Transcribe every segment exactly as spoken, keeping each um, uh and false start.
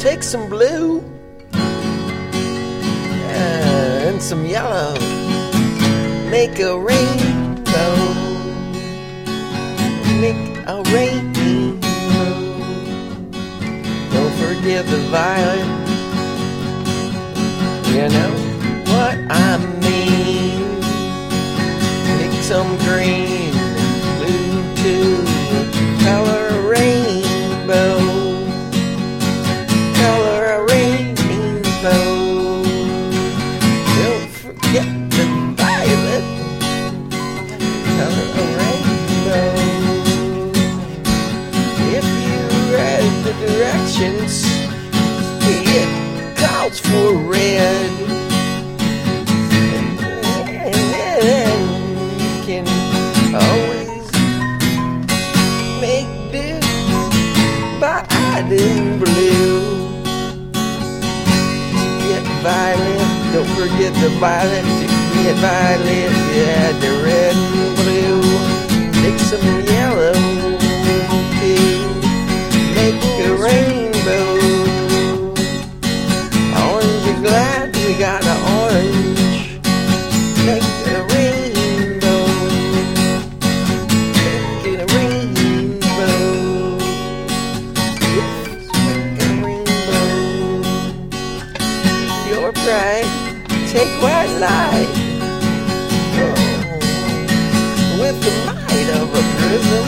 take some blue uh, and some yellow, make a rainbow, make a rainbow. Don't forget the violet, you know what I mean. Pick some green and blue too, color a rainbow, color a rainbow. Don't forget the violet, color a rainbow. If you read the directions, it calls for red. Always make do by adding blue. To get violet, don't forget the violet. To get violet, you add the red and blue. Make some yellow too, make a rainbow. Orange, you're glad we got an orange. Make a rainbow. Right, take white light oh, with the light of a prism,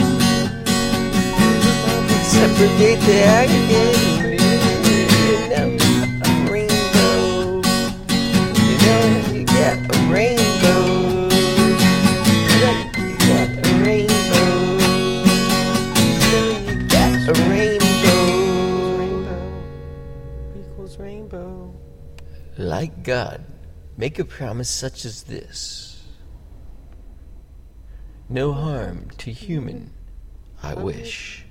separate the aggregate. You know, a rainbow. You know, you get a rainbow. You get a rainbow. You know, you get a rainbow. Rainbow equals rainbow. Like God, make a promise such as this. No harm to human, I wish.